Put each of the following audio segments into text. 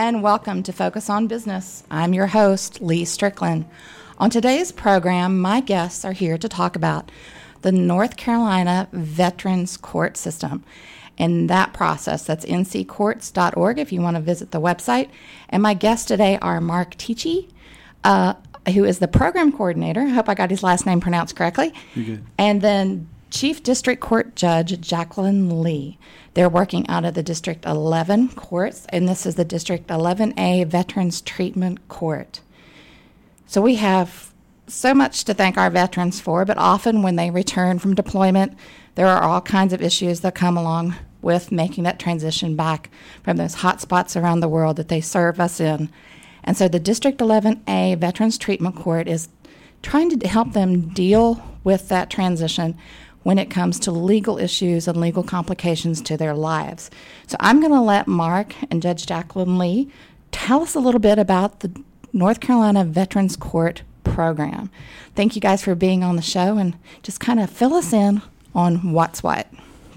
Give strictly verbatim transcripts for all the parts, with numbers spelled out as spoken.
and welcome to Focus on Business. I'm your host, Lee Strickland. On today's program, my guests are here to talk about the North Carolina Veterans Court System and that process. That's N C courts dot org if you want to visit the website. And my guests today are Mark Tichy, uh, who is the program coordinator. I hope I got his last name pronounced correctly. You're good. And then Chief District Court Judge Jacqueline Lee. They're working out of the District eleven courts, and this is the District eleven A Veterans Treatment Court. So we have so much to thank our veterans for, but often when they return from deployment, there are all kinds of issues that come along with making that transition back from those hot spots around the world that they serve us in. And so the District eleven A Veterans Treatment Court is trying to help them deal with that transition when it comes to legal issues and legal complications to their lives. So I'm going to let Mark and Judge Jacqueline Lee tell us a little bit about the North Carolina Veterans Court program. Thank you guys for being on the show, and just kind of fill us in on what's what.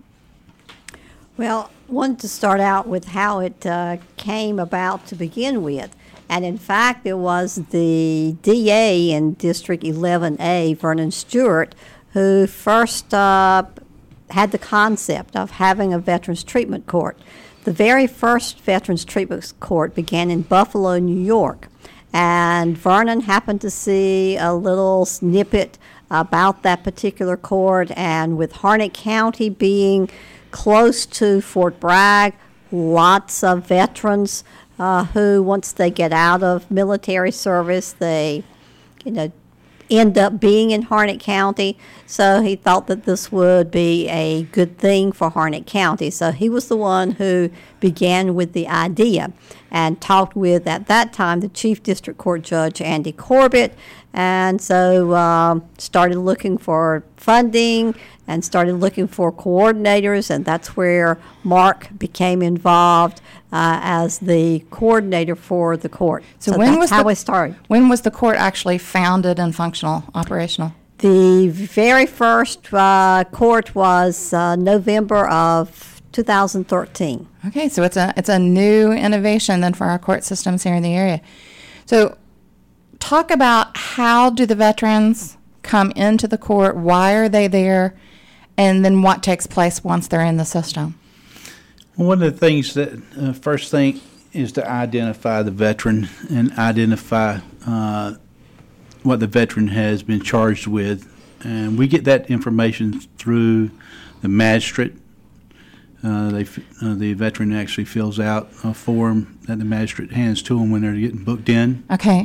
Well, I wanted to start out with how it uh, came about to begin with. And in fact, it was the D A in District eleven A, Vernon Stewart, who first uh, had the concept of having a Veterans Treatment Court. The very first Veterans Treatment Court began in Buffalo, New York. And Vernon happened to see a little snippet about that particular court, and with Harnett County being close to Fort Bragg, lots of veterans uh, who, once they get out of military service, they, you know, end up being in Harnett County. So he thought that this would be a good thing for Harnett County. So he was the one who began with the idea and talked with, at that time, the Chief District Court Judge, Andy Corbett, and so um, started looking for funding and started looking for coordinators, and that's where Mark became involved uh, as the coordinator for the court. So, so when that's was how the, we started. When was the court actually founded and functional, operational? The very first uh, court was uh, November of two thousand thirteen. Okay, so it's a it's a new innovation then for our court systems here in the area. So talk about, how do the veterans come into the court, why are they there, and then what takes place once they're in the system? Well, one of the things that uh, first thing is to identify the veteran and identify uh, what the veteran has been charged with. And we get that information through the magistrate. Uh, they, uh, the veteran actually fills out a form that the magistrate hands to them when they're getting booked in. Okay.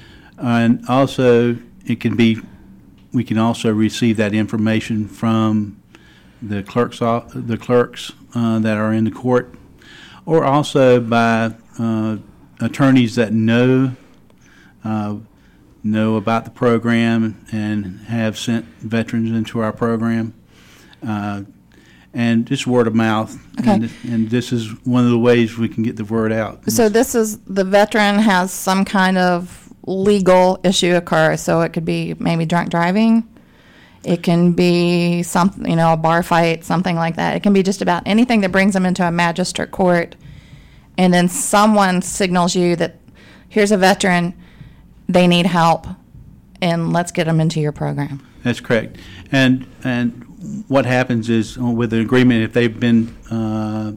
And also, it can be, we can also receive that information from the clerks, the clerks uh, that are in the court, or also by uh, attorneys that know uh, know about the program and have sent veterans into our program, uh, and just word of mouth. Okay. And, and this is one of the ways we can get the word out. So this is, the veteran has some kind of legal issue occur, so it could be maybe drunk driving. It can be something, you know, a bar fight, something like that. It can be just about anything that brings them into a magistrate court, and then someone signals you that here's a veteran, they need help, and let's get them into your program. That's correct. And and what happens is, with the agreement, if they've been uh,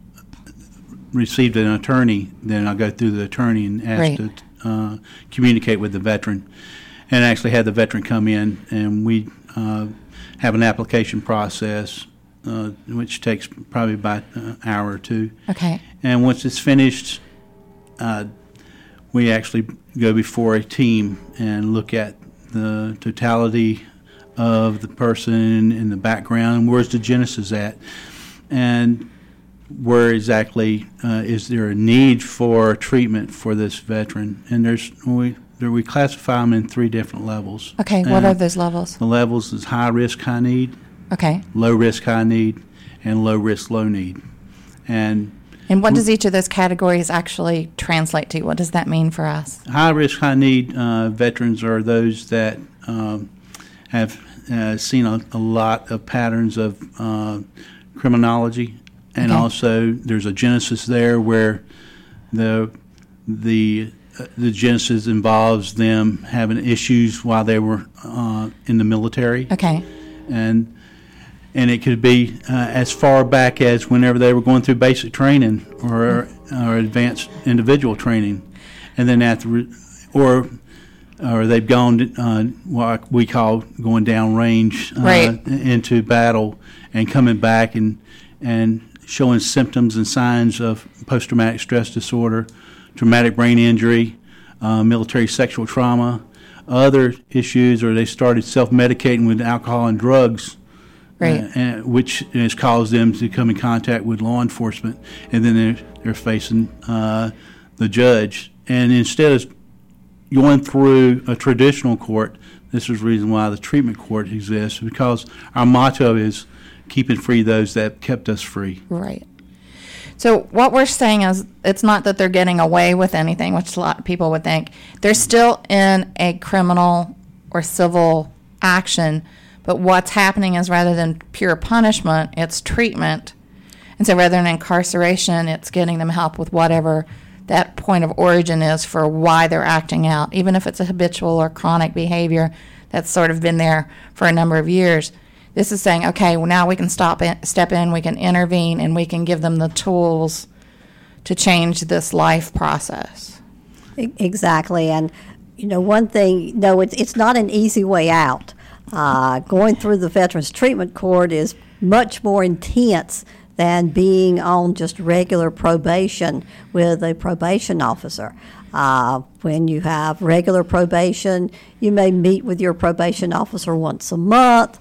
received an attorney, then I'll go through the attorney and ask Right. to uh, communicate with the veteran, and actually have the veteran come in, and we uh, have an application process, uh, which takes probably about an hour or two. Okay. And once it's finished, uh, we actually go before a team and look at the totality of the person in the background, where's the genesis at, and where exactly uh, is there a need for treatment for this veteran. And there's we there, we classify them in three different levels. Okay, what and are those levels? The levels is high risk, high need, Okay. low risk, high need, and low risk, low need. And And what does each of those categories actually translate to? What does that mean for us? high risk, high need uh, veterans are those that um, have uh, seen a, a lot of patterns of uh, criminology, and Okay. also there's a genesis there where the the uh, the genesis involves them having issues while they were uh, in the military. Okay. And and it could be uh, as far back as whenever they were going through basic training or or advanced individual training, and then after, or or they've gone uh, what we call going down range uh, right. into battle and coming back and and showing symptoms and signs of post-traumatic stress disorder, traumatic brain injury, uh, military sexual trauma, other issues, or they started self-medicating with alcohol and drugs. Right. Uh, and, which has caused them to come in contact with law enforcement, and then they're, they're facing uh, the judge. And instead of going through a traditional court, this is the reason why the treatment court exists, because our motto is keeping free those that kept us free. Right. So what we're saying is it's not that they're getting away with anything, which a lot of people would think. They're still in a criminal or civil action, but what's happening is rather than pure punishment, it's treatment. And so rather than incarceration, it's getting them help with whatever that point of origin is for why they're acting out, even if it's a habitual or chronic behavior that's sort of been there for a number of years. This is saying, okay, well, now we can stop in, step in, we can intervene, and we can give them the tools to change this life process. Exactly. And, you know, one thing, no, it's, it's not an easy way out. Uh, going through the Veterans Treatment Court is much more intense than being on just regular probation with a probation officer. Uh, when you have regular probation, you may meet with your probation officer once a month.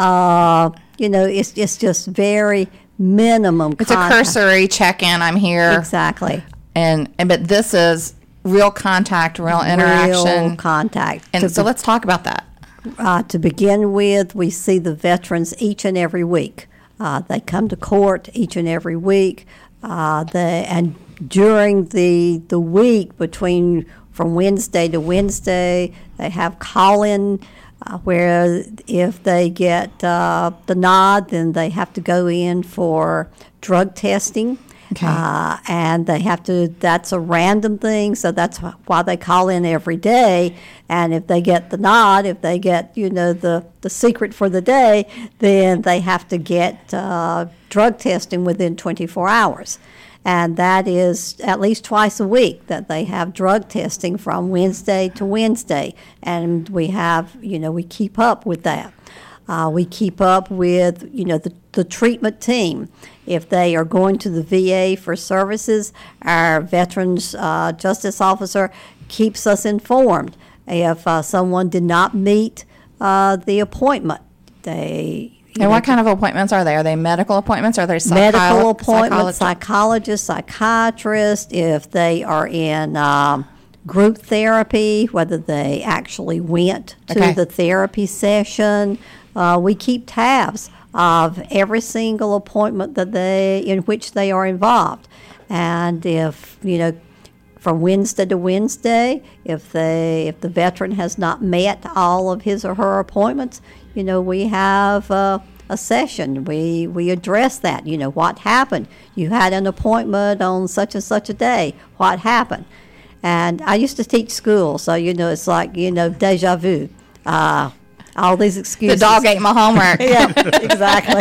Uh, you know, it's, it's just very minimum It's contact. a cursory check-in, I'm here. Exactly. And, and but this is real contact, real interaction. Real contact. And To so be- let's talk about that. Uh, to begin with, we see the veterans each and every week. Uh, they come to court each and every week. Uh, they, and during the the week between from Wednesday to Wednesday, they have call-in uh, where if they get uh, the nod, then they have to go in for drug testing. Okay. Uh, and they have to, that's a random thing, so that's why they call in every day. And if they get the nod, if they get, you know, the, the secret for the day, then they have to get uh, drug testing within twenty-four hours. And that is at least twice a week that they have drug testing from Wednesday to Wednesday. And we have, you know, we keep up with that. Uh, we keep up with, you know, the, the treatment team. If they are going to the V A for services, our Veterans uh, Justice Officer keeps us informed. If uh, someone did not meet uh, the appointment, they... And what kind of appointments are they? Are they medical appointments? Are they psycholo- medical appointments, psycholo- psychologists, psychiatrists, if they are in um, group therapy, whether they actually went to Okay. the therapy session. Uh, we keep tabs of every single appointment that they in which they are involved. And if, you know, from Wednesday to Wednesday, if they if the veteran has not met all of his or her appointments, you know, we have uh, a session. We we address that. You know, what happened? You had an appointment on such and such a day. What happened? And I used to teach school, so, you know, it's like, you know, deja vu. Uh, all these The excuses. dog ate my homework. Yeah, exactly.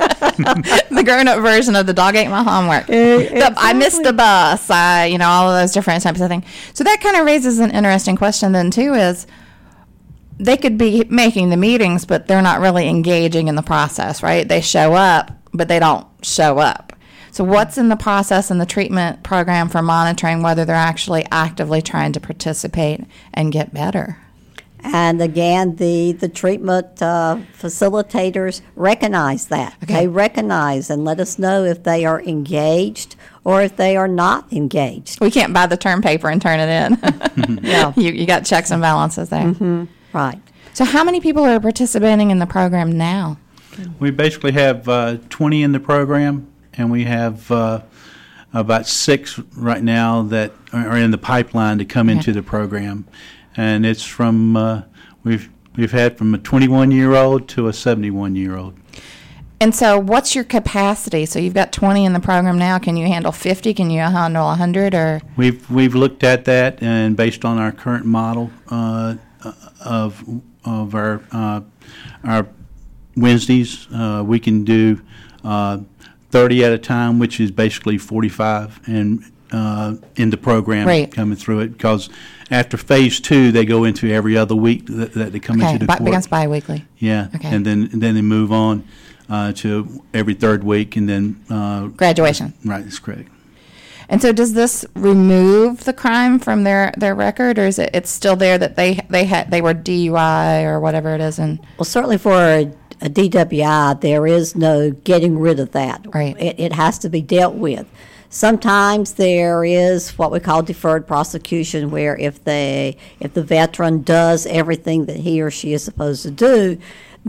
The grown-up version of the dog ate my homework. The, I missed the bus. I, you know, all of those different types of things. So that kind of raises an interesting question then, too, is they could be making the meetings, but they're not really engaging in the process, right? They show up, but they don't show up. So what's in the process in the treatment program for monitoring whether they're actually actively trying to participate and get better? And again, the, the treatment uh, facilitators recognize that. Okay. They recognize and let us know if they are engaged or if they are not engaged. We can't buy the term paper and turn it in. Yeah. you, you got checks and balances there. Mm-hmm. Right. So how many people are participating in the program now? We basically have uh, twenty in the program, and we have uh, about six right now that are in the pipeline to come Okay. into the program. And it's from, uh, we've we've had from a twenty-one-year-old to a seventy-one-year-old. And so what's your capacity? So you've got twenty in the program now. Can you handle fifty? Can you handle one hundred? Or We've we've looked at that, and based on our current model uh, of of our uh, our Wednesdays, uh, we can do uh, thirty at a time, which is basically forty-five and uh, in the program Right. coming through it. Because after phase two, they go into every other week that, that they come okay, into the bi- court. becomes biweekly. Yeah, Okay. and then and then they move on uh, to every third week, and then uh, Graduation. right, that's correct. And so does this remove the crime from their, their record, or is it it's still there that they they had they were D U I or whatever it is? And Well, certainly for a, a D W I, there is no getting rid of that. Right. It, it has to be dealt with. Sometimes there is what we call deferred prosecution, where if they if the veteran does everything that he or she is supposed to do,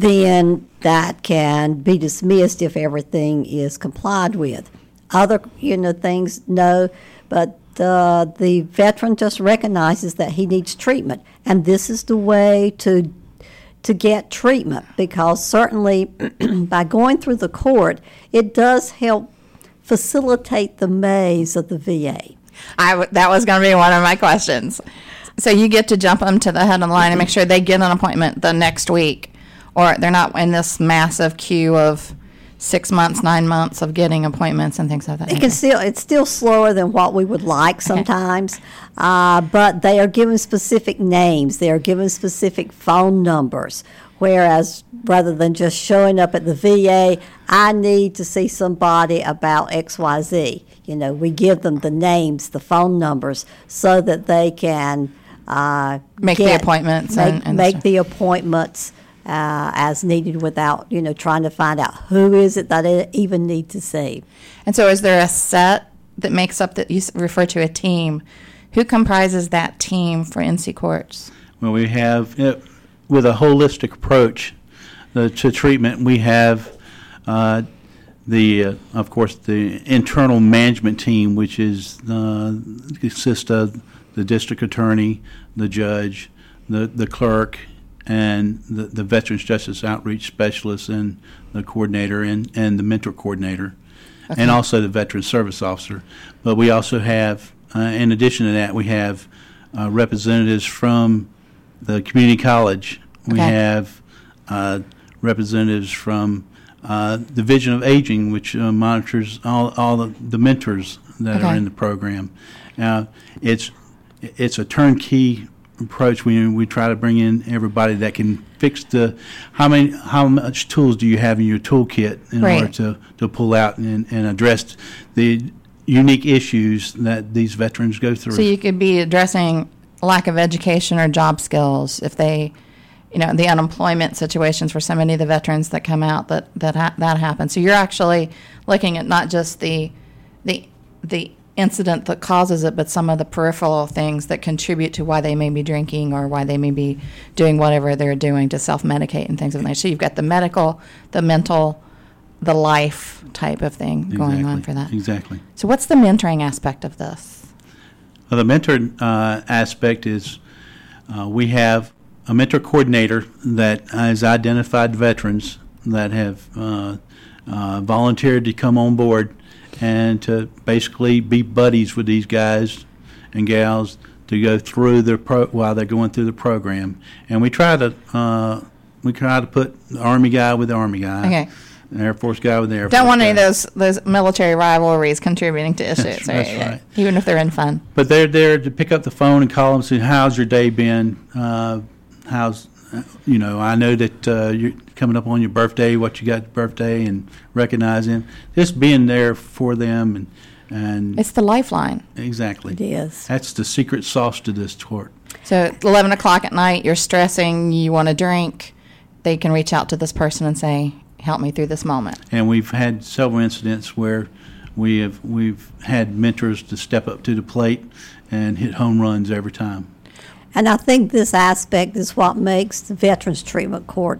then that can be dismissed if everything is complied with. Other, you know, things, no, but uh, the veteran just recognizes that he needs treatment, and this is the way to to get treatment, because certainly by going through the court, it does help facilitate the maze of the V A. I w- that was going to be one of my questions. So you get to jump them to the head of the line and make sure they get an appointment the next week, or they're not in this massive queue of six months, nine months of getting appointments and things like that. It can still it's still slower than what we would like sometimes, uh, but they are given specific names. They are given specific phone numbers. Whereas rather than just showing up at the V A, I need to see somebody about X Y Z. You know, we give them the names, the phone numbers, so that they can uh, Make the get- appointments Make, and- and make stuff. the appointments uh, as needed without, you know, trying to find out who is it that I even need to see. And so is there a set that makes up, that you s- refer to a team? Who comprises that team for N C Courts? Well, we have, uh, with a holistic approach uh, to treatment, we have uh, the, uh, of course, the internal management team, which is uh, consists of the district attorney, the judge, the the clerk, and the, the Veterans Justice Outreach Specialist, and the coordinator, and, and the mentor coordinator, Okay. and also the Veteran Service Officer. But we also have, uh, in addition to that, we have uh, representatives from the community college. We Okay. have uh, representatives from uh, the Division of Aging, which uh, monitors all, all the, the mentors that are Okay. in the program. Now, it's it's a turnkey approach. We we try to bring in everybody that can fix the how many how much tools do you have in your toolkit in Right. order to, to pull out and, and address the unique issues that these veterans go through. So you could be addressing lack of education or job skills if they, you know, the unemployment situations for so many of the veterans that come out that that ha- that happens. So you're actually looking at not just the the the incident that causes it, but some of the peripheral things that contribute to why they may be drinking or why they may be doing whatever they're doing to self-medicate and things of that nature. So you've got the medical, the mental, the life type of thing going on Exactly. for that. Exactly. So what's the mentoring aspect of this? Well, the mentor uh, aspect is uh, we have a mentor coordinator that has identified veterans that have uh, uh, volunteered to come on board and to basically be buddies with these guys and gals to go through their pro while they're going through the program. And we try to uh, we try to put the Army guy with the Army guy, Okay. the Air Force guy with the Air Force Don't want any guy. of those those military rivalries contributing to issues, That's- right? that's right. Even if they're in fun. But they're there to pick up the phone and call them and say, how's your day been? Uh, how's, uh, you know, I know that uh, you're coming up on your birthday, what you got your birthday, and recognize them. Just being there for them. and and It's the lifeline. Exactly. It is. That's the secret sauce to this court. So at eleven o'clock at night, you're stressing, you want a drink, they can reach out to this person and say, help me through this moment. And we've had several incidents where we have we've had mentors to step up to the plate and hit home runs every time. And I think this aspect is what makes the Veterans Treatment Court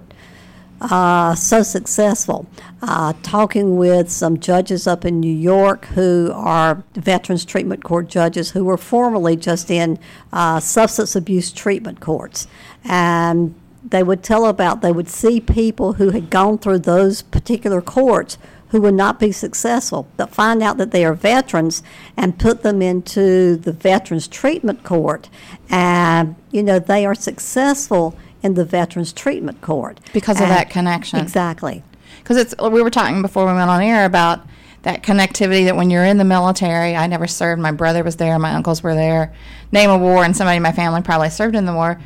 uh, so successful. Uh, talking with some judges up in New York who are Veterans Treatment Court judges who were formerly just in uh, substance abuse treatment courts. And they would tell about, they would see people who had gone through those particular courts who would not be successful, but find out that they are veterans and put them into the Veterans Treatment Court. And, you know, they are successful in the Veterans Treatment Court. Because of and that connection. Exactly. Because it's we were talking before we went on air about that connectivity that when you're in the military, I never served, my brother was there, my uncles were there, name a war, and somebody in my family probably served in the war.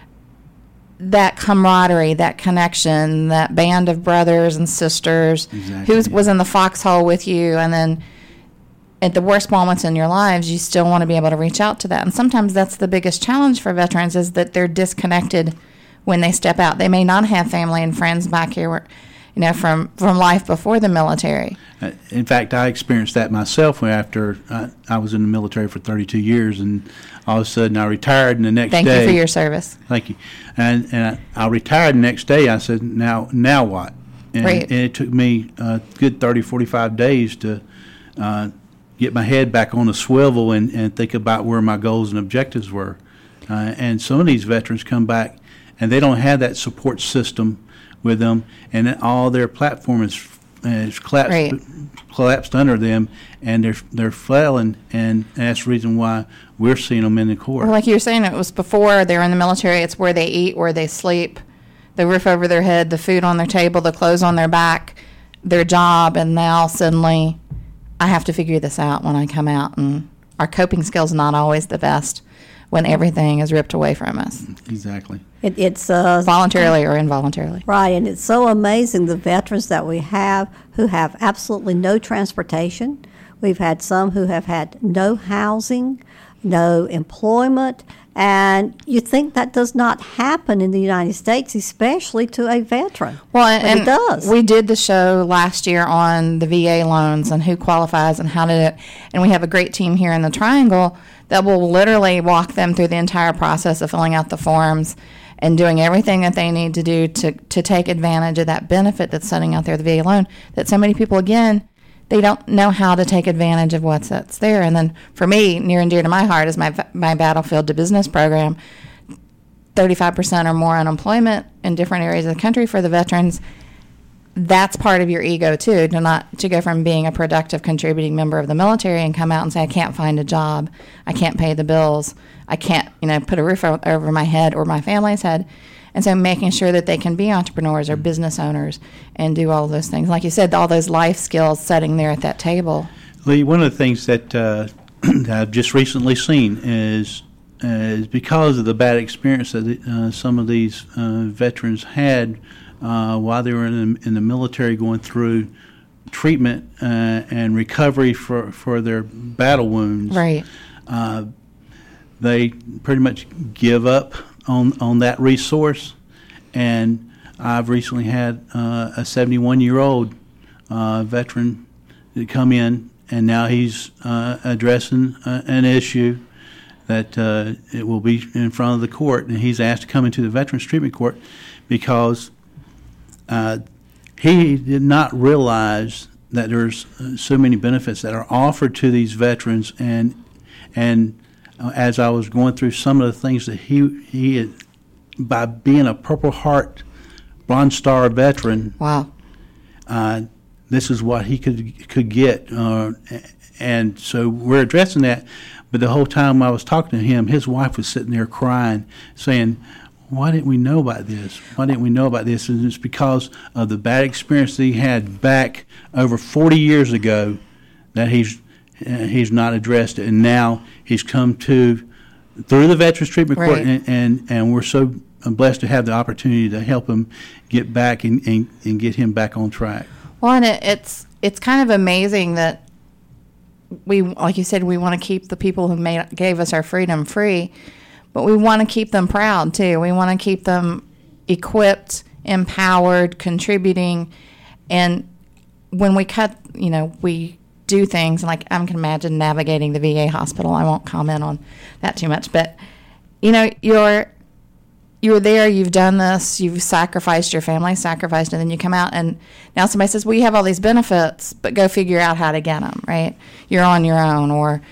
That camaraderie, that connection, that band of brothers and sisters Exactly, who yeah. was in the foxhole with you, and then at the worst moments in your lives, you still want to be able to reach out to that. And sometimes that's the biggest challenge for veterans, is that they're disconnected when they step out. They may not have family and friends back here, where, you know, from, from life before the military. Uh, In fact, I experienced that myself when after I, I was in the military for thirty-two years, and all of a sudden I retired, and the next Thank day... you for your service. Thank you. And, and I, I retired the next day. I said, now now what? And, Right. and it took me a good thirty, forty-five days to uh, get my head back on the swivel and, and think about where my goals and objectives were. Uh, and some of these veterans come back, and they don't have that support system with them, and then all their platform is, is collapsed, Right. collapsed under them, and they're they're flailing, and that's the reason why we're seeing them in the court. Well, like you were saying, it was before they were in the military. It's where they eat, where they sleep, the roof over their head, the food on their table, the clothes on their back, their job, and now suddenly I have to figure this out when I come out. And our coping skills not always the best when everything is ripped away from us, Exactly. It, it's uh, voluntarily or involuntarily. right, and it's so amazing the veterans that we have who have absolutely no transportation. We've had some who have had no housing, no employment, and you think that does not happen in the United States, especially to a veteran. Well, and, But it does. We did the show last year on the V A loans and who qualifies and how to do it. And we have a great team here in the Triangle that will literally walk them through the entire process of filling out the forms and doing everything that they need to do to, to take advantage of that benefit that's sitting out there, the V A loan, that so many people, again, they don't know how to take advantage of what's that's there. And then for me, near and dear to my heart is my my Battlefield to Business program. thirty-five percent or more unemployment in different areas of the country for the veterans. That's part of your ego too, to not to go from being a productive, contributing member of the military and come out and say, I can't find a job, I can't pay the bills, I can't, you know, put a roof o- over my head or my family's head. And so making sure that they can be entrepreneurs or business owners and do all those things. Like you said, all those life skills sitting there at that table. Lee, one of the things that, uh, that I've just recently seen is uh, is because of the bad experience that uh, some of these uh, veterans had uh, while they were in the, in the military, going through treatment uh, and recovery for, for their battle wounds. Right. Uh, they pretty much give up on, on that resource. And I've recently had uh, a seventy-one-year-old uh, veteran come in, and now he's uh, addressing uh, an issue that uh, it will be in front of the court, and he's asked to come into the Veterans Treatment Court because uh, he did not realize that there's uh, so many benefits that are offered to these veterans, and and uh, as I was going through some of the things that he he had, by being a Purple Heart Bronze Star veteran, Wow. uh, this is what he could could get, uh, and so we're addressing that. But the whole time I was talking to him, his wife was sitting there crying, saying, "Why didn't we know about this? Why didn't we know about this?" And it's because of the bad experience that he had back over forty years ago that he's uh, he's not addressed it, and now he's come to through the Veterans Treatment Court, Right. and, and and we're so blessed to have the opportunity to help him get back and, and, and get him back on track. Well, and it, it's it's kind of amazing that we, like you said, we want to keep the people who made gave us our freedom free, but we want to keep them proud too. We want to keep them equipped, empowered, contributing, and when we cut, you know, we do things like I can imagine navigating the V A hospital. I won't comment on that too much, but you know, you're. You were there, you've done this, you've sacrificed, your family sacrificed, and then you come out and now somebody says, well, you have all these benefits, but go figure out how to get them, right? You're on your own, or,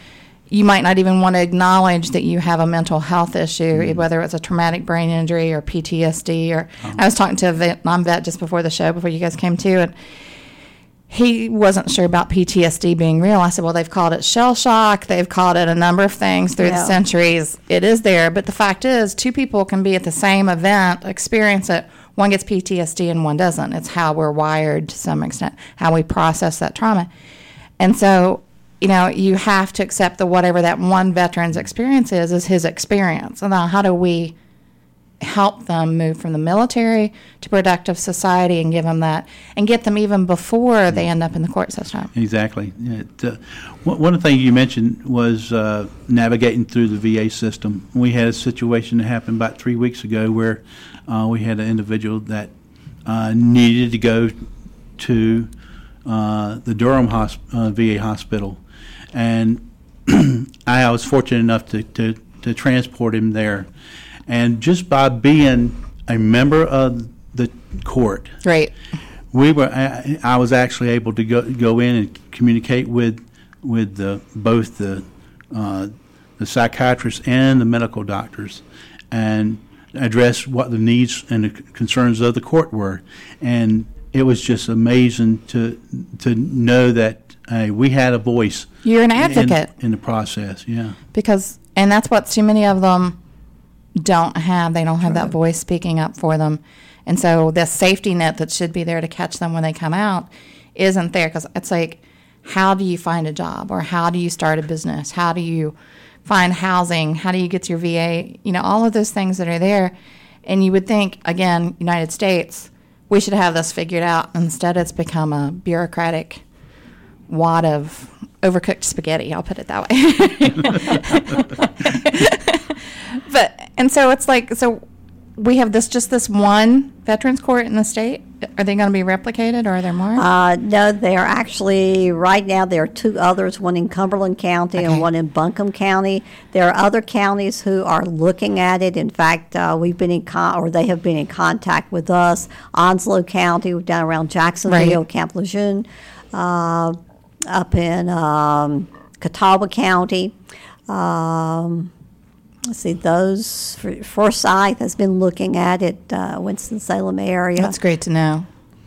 you might not even want to acknowledge that you have a mental health issue, mm-hmm. whether it's a traumatic brain injury or P T S D. Or uh-huh. I was talking to a Vietnam vet just before the show, before you guys came to, and he wasn't sure about P T S D being real. I said, well, they've called it shell shock. They've called it a number of things through yeah. the centuries. It is there. But the fact is, two people can be at the same event, experience it. One gets P T S D and one doesn't. It's how we're wired to some extent, how we process that trauma. And so, you know, you have to accept that whatever that one veteran's experience is, is his experience. And now how do we help them move from the military to productive society and give them that, and get them even before they end up in the court system? Exactly. It, uh, one of the things you mentioned was uh, navigating through the V A system. We had a situation that happened about three weeks ago where uh, we had an individual that uh, needed to go to uh, the Durham hosp- uh, V A hospital. And I was fortunate enough to, to, to transport him there. And just by being a member of the court, right, we were. I, I was actually able to go go in and communicate with with the, both the uh, the psychiatrists and the medical doctors, and address what the needs and the concerns of the court were. And it was just amazing to to know that uh, we had a voice. You're an advocate in, in the process, yeah. Because, and that's what too many of them don't have. They don't have right. that voice speaking up for them. And so the safety net that should be there to catch them when they come out isn't there, because it's like, how do you find a job, or how do you start a business? How do you find housing? How do you get to your V A? You know, all of those things that are there. And you would think, again, United States, we should have this figured out. Instead, it's become a bureaucratic wad of overcooked spaghetti. I'll put it that way. But, and so it's like, so we have this, just this one veterans court in the state. Are they going to be replicated, or are there more? Uh, no, they're actually, right now there are two others, one in Cumberland County okay. and one in Buncombe County. There are other counties who are looking at it. In fact, uh, we've been in con- or they have been in contact with us. Onslow County, down around Jacksonville, right. Camp Lejeune, uh, up in um, Catawba County. Um, Let's see, those, for, Forsyth has been looking at it, uh, Winston-Salem area. That's great to know.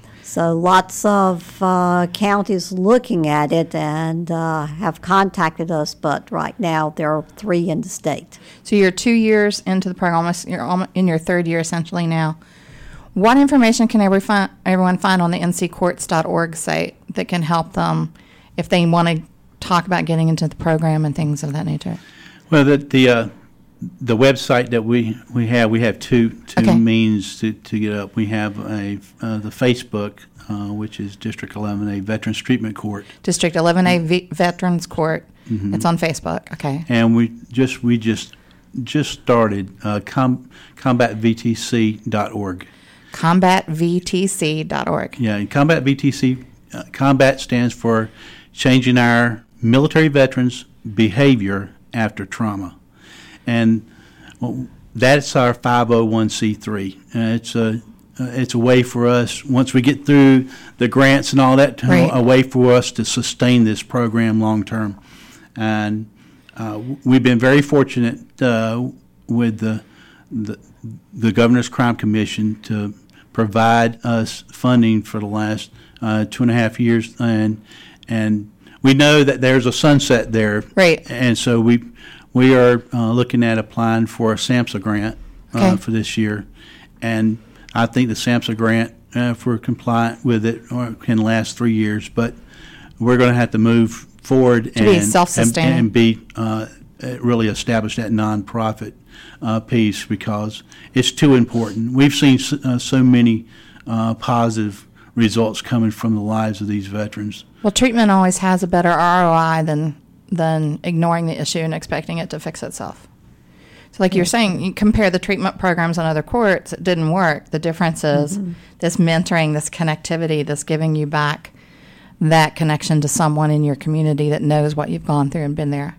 So lots of uh, counties looking at it and uh, have contacted us, but right now there are three in the state. So you're two years into the program, almost, you're almost in your third year essentially now. What information can every fi- everyone find on the n c courts dot org site that can help them if they want to talk about getting into the program and things of that nature? Well, the... the uh The website that we, we have, we have two two okay. means to, to get up. We have a uh, the Facebook, uh, which is District eleven A Veterans Treatment Court. District eleven A v- Veterans Court. Mm-hmm. It's on Facebook. Okay. And we just we just just started uh, com, combat v t c dot org. combat v t c dot org. Yeah, and Combat V T C, uh, combat stands for Changing Our Military Veterans' Behavior After Trauma. And well, that's our five oh one c three. Uh, it's a uh, it's a way for us, once we get through the grants and all that, to, right. a way for us to sustain this program long term. And uh, we've been very fortunate uh, with the, the the Governor's Crime Commission to provide us funding for the last uh, two and a half years, and and we know that there's a sunset there, right? And so we. We are uh, looking at applying for a SAMHSA grant uh, okay. for this year, and I think the SAMHSA grant, uh, if we're compliant with it, or can last three years. But we're going to have to move forward to and, be self-sustaining. and, and be uh, really establish that nonprofit uh, piece, because it's too important. We've seen so, uh, so many uh, positive results coming from the lives of these veterans. Well, treatment always has a better R O I than than ignoring the issue and expecting it to fix itself. So like yeah. you're saying, you compare the treatment programs on other courts, it didn't work. The difference is mm-hmm. this mentoring, this connectivity, this giving you back that connection to someone in your community that knows what you've gone through and been there.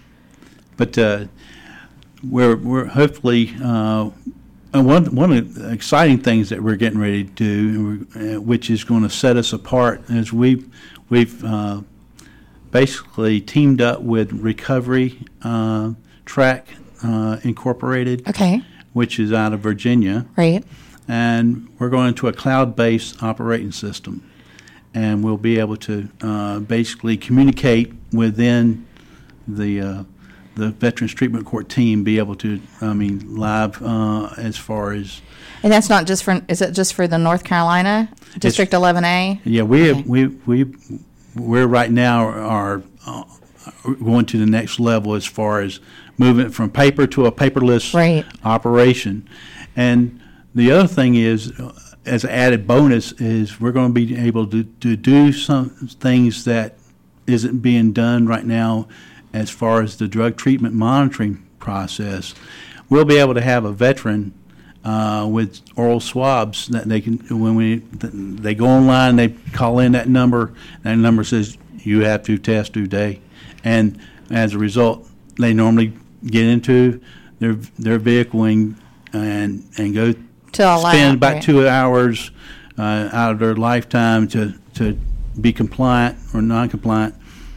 But uh, we're, we're hopefully, uh, one, one of the exciting things that we're getting ready to do, uh, which is going to set us apart, is we've, we've uh, basically teamed up with Recovery uh, Track uh, Incorporated, Okay. which is out of Virginia. Right. And we're going to a cloud-based operating system. And we'll be able to uh, basically communicate within the uh, the Veterans Treatment Court team, be able to, I mean, live uh, as far as... And that's not just for, is it just for the North Carolina District eleven A? Yeah, we Okay. have, we we we're right now are uh, going to the next level as far as moving from paper to a paperless Right. operation. And the other thing is, uh, as an added bonus, is we're going to be able to, to do some things that isn't being done right now as far as the drug treatment monitoring process. We'll be able to have a veteran uh, with oral swabs that they can, when we they go online, they call in that number, that number says you have to test today, and as a result, they normally get into their their vehicle and and, and go To a lab, spend about right. two hours uh, out of their lifetime to to be compliant or non-compliant.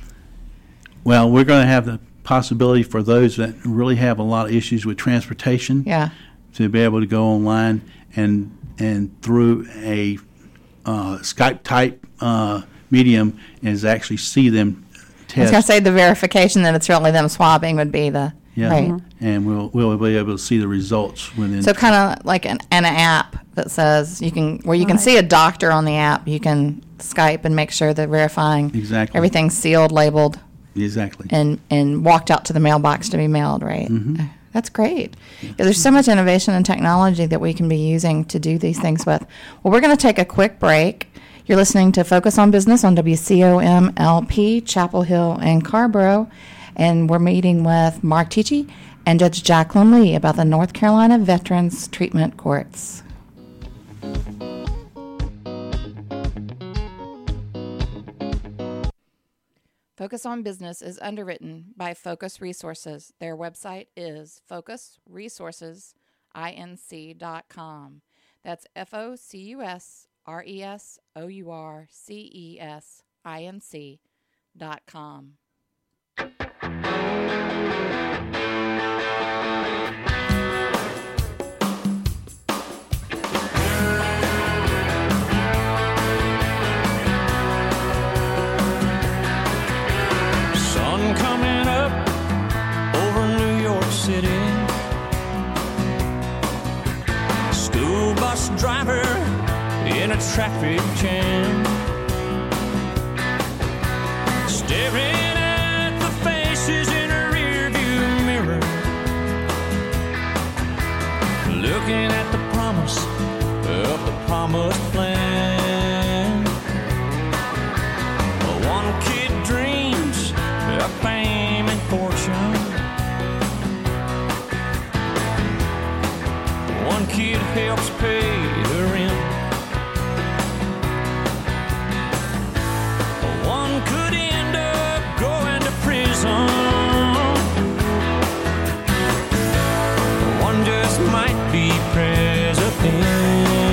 Well, we're going to have the possibility for those that really have a lot of issues with transportation Yeah. to be able to go online and and through a uh, Skype type uh, medium is actually see them I was test. going to say the verification that it's really them swabbing would be the, yeah, right. and we'll we'll be able to see the results within. So kind of like an, an app that says you can, where you can Right. see a doctor on the app, you can Skype and make sure they're verifying Exactly. everything's sealed, labeled, exactly. and, and walked out to the mailbox to be mailed, right? Mhm. Uh, That's great. Yeah, there's so much innovation and technology that we can be using to do these things with. Well, we're going to take a quick break. You're listening to Focus on Business on W C O M L P, Chapel Hill and Carborough, and we're meeting with Mark Tichy and Judge Jacqueline Lee about the North Carolina Veterans Treatment Courts. Focus on Business is underwritten by Focus Resources. Their website is focus resources inc dot com. That's F O C U S R E S O U R C E S I N C dot com. Sun coming up over New York City. School bus driver in a traffic jam, staring at the faces in a rearview mirror, looking at the promise of the promised land. One kid dreams of fame and fortune. One kid helps pay the rent. One could end up going to prison. One just might be president.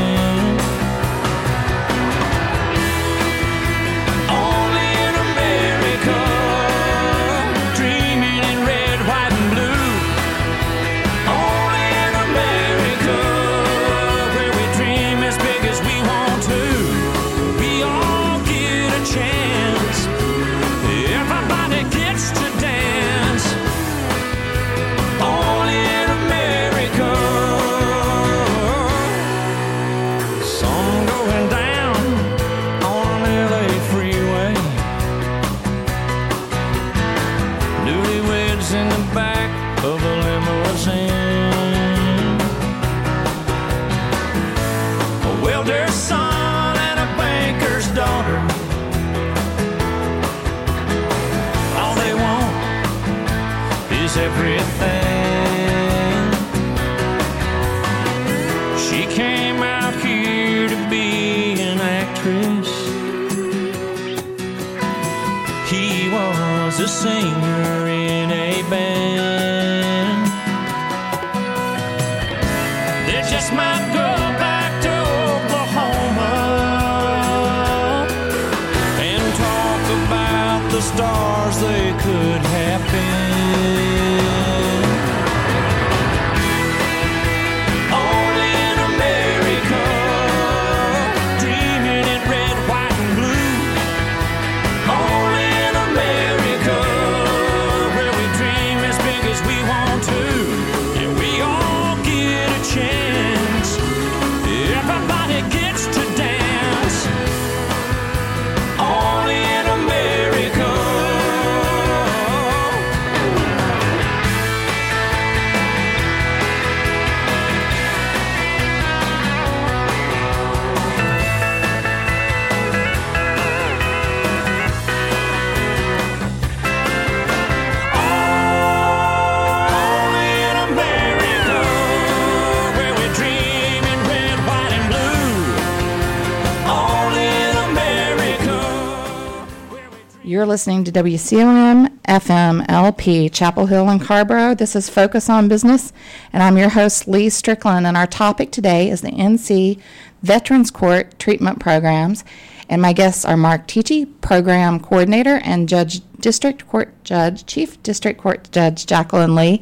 Only in America, dreaming in red, white, and blue. Only in America, where we dream as big as we want to. We all get a chance. Everybody gets to dance. Only in America. Sun going down on an L A freeway. Newlyweds in the back of a limousine. A welder's son and a banker's daughter. All they want is everything. She came out here to be an actress. He was a singer in a band. They just might go back to Oklahoma and talk about the stars they could have been. Only in America, dreaming in red, white, and blue. Only in America, where we dream as big as we want to. And we all get a chance. Everybody gets to dance. Only in America. Only in America, where we dream in red, white, and blue. Only in America, where we dream. You're listening to W C O M F M L P, Chapel Hill and Carborough. This is Focus on Business, and I'm your host, Lee Strickland, and our topic today is the N C Veterans Court Treatment Programs, and my guests are Mark Tichy, Program Coordinator, and Judge District Court Judge, Chief District Court Judge Jacqueline Lee,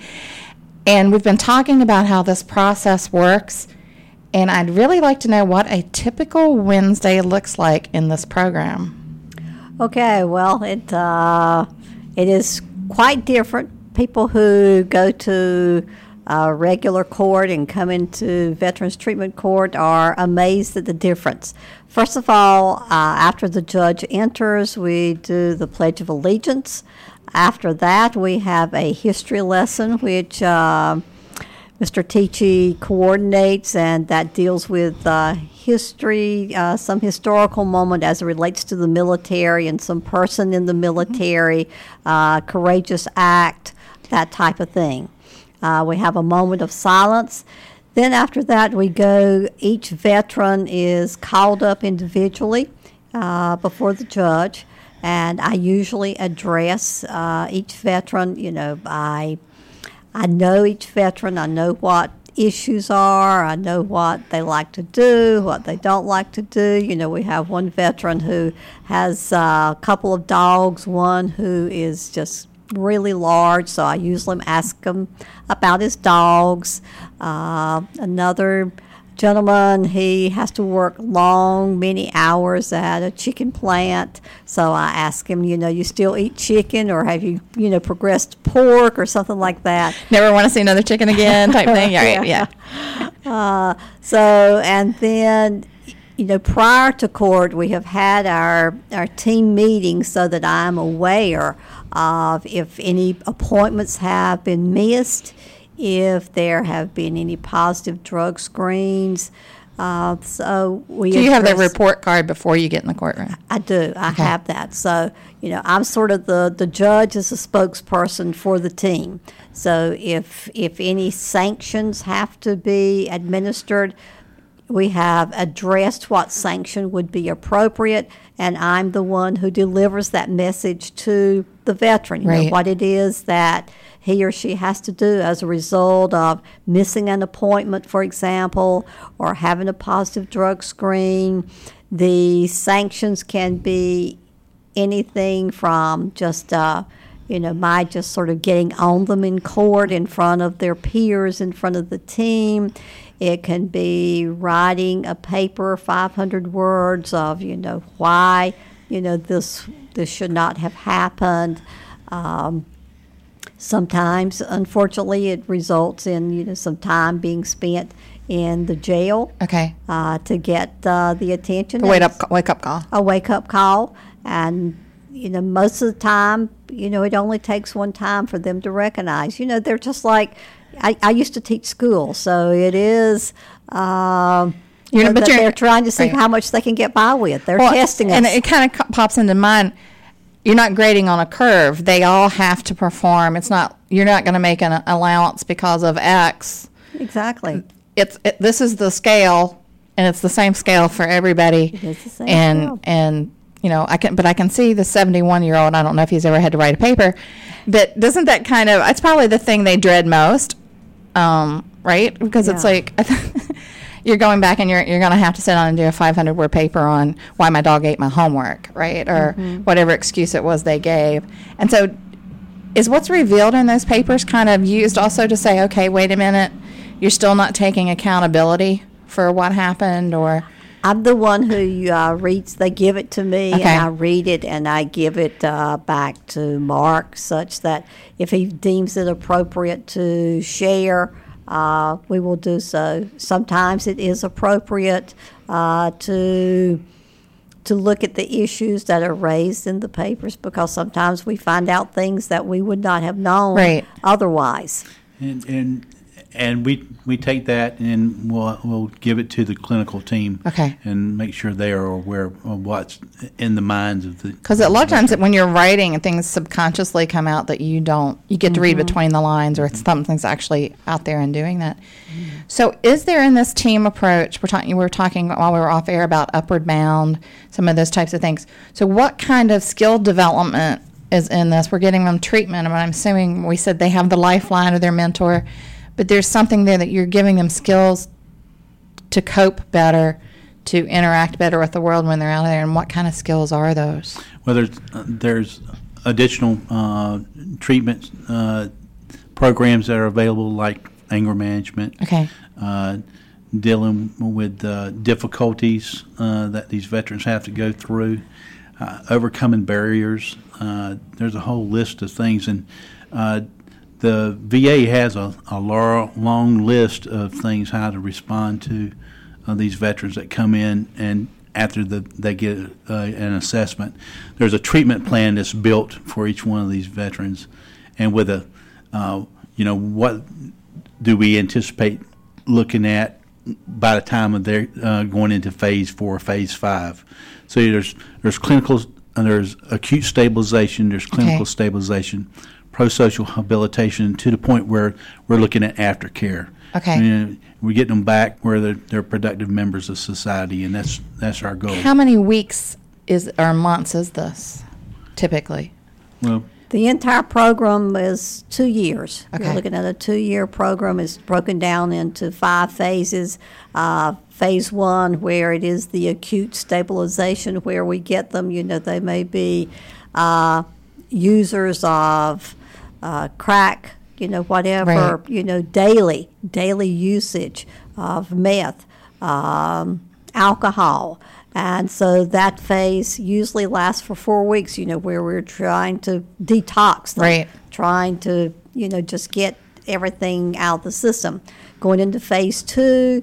and we've been talking about how this process works, and I'd really like to know what a typical Wednesday looks like in this program. Okay, well, it uh, it is quite different. People who go to uh, regular court and come into Veterans Treatment Court are amazed at the difference. First of all, uh, after the judge enters, we do the Pledge of Allegiance. After that, we have a history lesson, which uh, Mister Tichy coordinates, and that deals with uh, history, uh, some historical moment as it relates to the military and some person in the military, uh, courageous act, that type of thing. Uh, we have a moment of silence. Then after that, we go, each veteran is called up individually uh, before the judge, and I usually address uh, each veteran, you know, by I know each veteran. I know what issues are. I know what they like to do, what they don't like to do. You know, we have one veteran who has uh, a couple of dogs, one who is just really large, so I usually ask him about his dogs. Uh, another gentleman, he has to work long, many hours at a chicken plant. So I ask him, you know, you still eat chicken, or have you, you know, progressed to pork or something like that? Never want to see another chicken again type thing. Yeah, right, yeah. Uh, so, and then, you know, prior to court, we have had our, our team meetings so that I'm aware of if any appointments have been missed, if there have been any positive drug screens. Uh, so we Do you have the address- report card before you get in the courtroom? I do. I Okay. have that. So, you know, I'm sort of the, the judge as a spokesperson for the team. So if if any sanctions have to be administered, we have addressed what sanction would be appropriate, and I'm the one who delivers that message to the veteran, you know, Right. what it is that he or she has to do as a result of missing an appointment, for example, or having a positive drug screen. The sanctions can be anything from just, uh, you know, my just sort of getting on them in court in front of their peers, in front of the team. It can be writing a paper, five hundred words of, you know, why, you know, this this should not have happened. Um, sometimes, unfortunately, it results in, you know, some time being spent in the jail Okay. uh, to get uh, the attention. A wake and up, wake up call. a wake-up call. And, you know, most of the time, you know, it only takes one time for them to recognize. You know, they're just like, I, I used to teach school, so it is, um, you You're- know, but that you're- they're trying to see right. how much they can get by with. They're Well, testing us. And it kind of pops into mind, you're not grading on a curve. They all have to perform. It's not, you're not going to make an allowance because of X. Exactly. It's it, this is the scale, and it's the same scale for everybody. It is the same and scale. and you know, I can, but I can see the seventy-one year old. I don't know if he's ever had to write a paper, but doesn't that kind of? It's probably the thing they dread most, um, right? Because it's Yeah. like, you're going back and you're you're going to have to sit down and do a five hundred word paper on why my dog ate my homework, right? Or mm-hmm. whatever excuse it was they gave. And so is what's revealed in those papers kind of used also to say, okay, wait a minute, you're still not taking accountability for what happened? Or I'm the one who uh, reads, they give it to me, okay. and I read it, and I give it uh, back to Mark, such that if he deems it appropriate to share, uh, we will do so. Sometimes it is appropriate uh, to to look at the issues that are raised in the papers, because sometimes we find out things that we would not have known right. otherwise. And, and And we we take that and we'll we'll give it to the clinical team, okay, and make sure they are aware of what's in the minds of the. Because a lot of times when you're writing, things subconsciously come out that you don't. You get to mm-hmm. read between the lines, or it's mm-hmm. something's actually out there and doing that. Mm-hmm. So, is there in this team approach? We're talking. We were talking while we were off air about Upward Bound, some of those types of things. So, what kind of skill development is in this? We're getting them treatment, and I'm assuming we said they have the lifeline or their mentor. But there's something there that you're giving them skills to cope better, to interact better with the world when they're out there. And what kind of skills are those? Well, there's, uh, there's additional uh, treatment uh, programs that are available, like anger management, okay, uh, dealing with uh, difficulties uh, that these veterans have to go through, uh, overcoming barriers. Uh, there's a whole list of things. And uh, the V A has a, a long list of things how to respond to uh, these veterans that come in, and after the, they get uh, an assessment, there's a treatment plan that's built for each one of these veterans, and with a, uh, you know, what do we anticipate looking at by the time of their uh, going into phase four, phase five. So there's there's clinical, uh, there's acute stabilization, there's clinical okay. stabilization, pro-social habilitation, to the point where we're looking at aftercare. Okay. You know, we're getting them back where they're, they're productive members of society, and that's that's our goal. How many weeks is or months is this, typically? Well, the entire program is two years. Okay. You're looking at a two-year program. It's broken down into five phases. Uh, phase one, where it is the acute stabilization, where we get them, you know, they may be uh, users of uh, crack, you know, whatever, right. you know, daily, daily usage of meth, um, alcohol. And so that phase usually lasts for four weeks, you know, where we're trying to detox them, right. trying to, you know, just get everything out of the system. Going into phase two,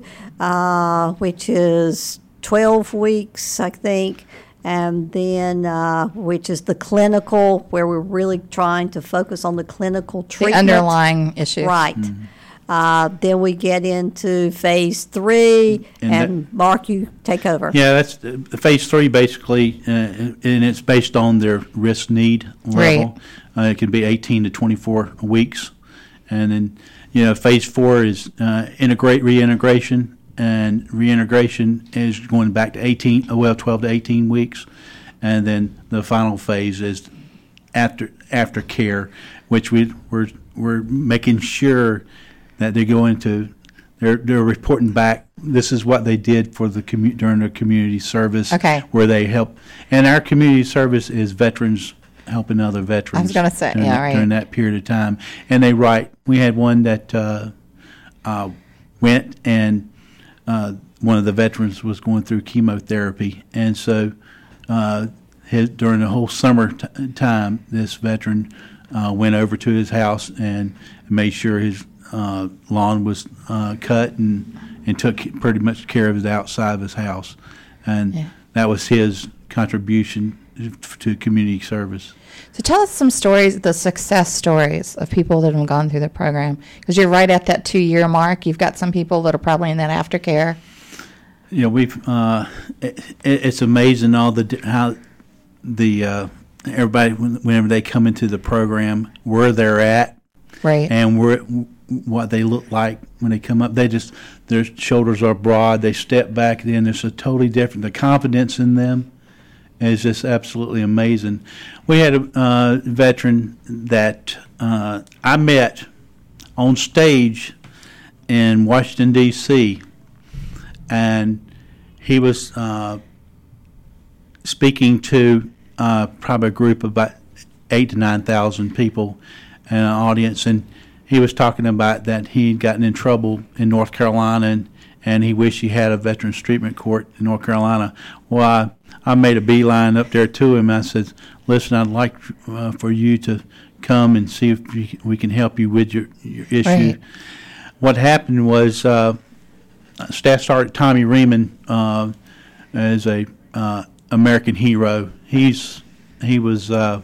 uh, which is twelve weeks, I think, and then uh, which is the clinical, where we're really trying to focus on the clinical treatment. The underlying issue. Right. Mm-hmm. Uh, then we get into phase three, and, and that, Mark, you take over. Yeah, that's uh, phase three, basically, uh, and it's based on their risk need level. Right. Uh, it can be eighteen to twenty-four weeks. And then, you know, phase four is uh, integrate reintegration, and reintegration is going back to eighteen, well, twelve to eighteen weeks. And then the final phase is after after care, which we, we're, we're making sure that they go into, they're they're reporting back. This is what they did for the commu- during their community service, okay. where they help. And our community service is veterans helping other veterans. I was going to say, during, yeah, right. during that period of time. And they write. We had one that uh, uh, went and uh, one of the veterans was going through chemotherapy, and so uh, his, during the whole summer t- time, this veteran uh, went over to his house and made sure his Uh, lawn was uh, cut and, and took pretty much care of the outside of his house. And yeah. that was his contribution to community service. So tell us some stories, the success stories of people that have gone through the program. Because you're right at that two-year mark. You've got some people that are probably in that aftercare. You know, we've uh, it, it's amazing all the how the uh, everybody whenever they come into the program, where they're at, right, and where what they look like when they come up. They just, their shoulders are broad, they step back, then there's a totally different, the confidence in them is just absolutely amazing. We had a uh, veteran that uh, I met on stage in Washington, D C, and he was uh, speaking to uh, probably a group of about eight to nine thousand people in an audience, and he was talking about that he'd gotten in trouble in North Carolina, and, and he wished he had a veterans treatment court in North Carolina. Well, I, I made a beeline up there to him. I said, "Listen, I'd like uh, for you to come and see if we, we can help you with your, your issue." Right. What happened was uh, Staff Sergeant Tommy Reeman uh, is a uh, American hero. He's he was uh,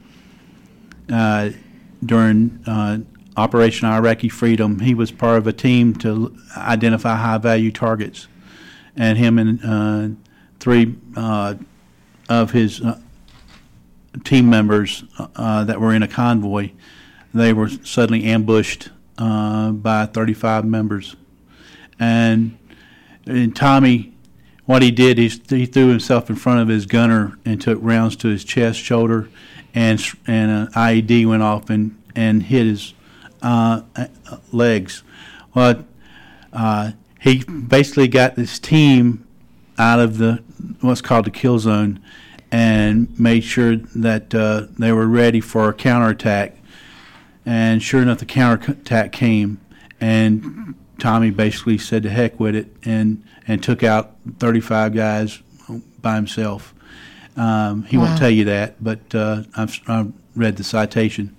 uh, during uh, Operation Iraqi Freedom. He was part of a team to identify high-value targets, and him and uh, three uh, of his uh, team members uh, that were in a convoy, they were suddenly ambushed uh, by thirty-five members. And, and Tommy, what he did, he, he threw himself in front of his gunner and took rounds to his chest, shoulder, and and an I E D went off and, and hit his uh, legs. Well, uh, he basically got this team out of the what's called the kill zone and made sure that uh, they were ready for a counterattack. And sure enough, the counterattack came, and Tommy basically said to heck with it and, and took out thirty-five guys by himself. Um, he Wow. won't tell you that, but uh, I've, I've read the citation.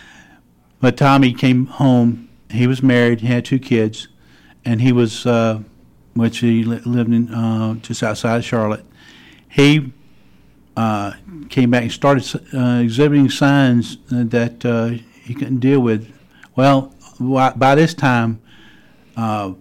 But Tommy came home. He was married. He had two kids, and he was, uh, which he li- lived in uh, just outside of Charlotte. He uh, came back and started uh, exhibiting signs that uh, he couldn't deal with. Well, by this time, uh,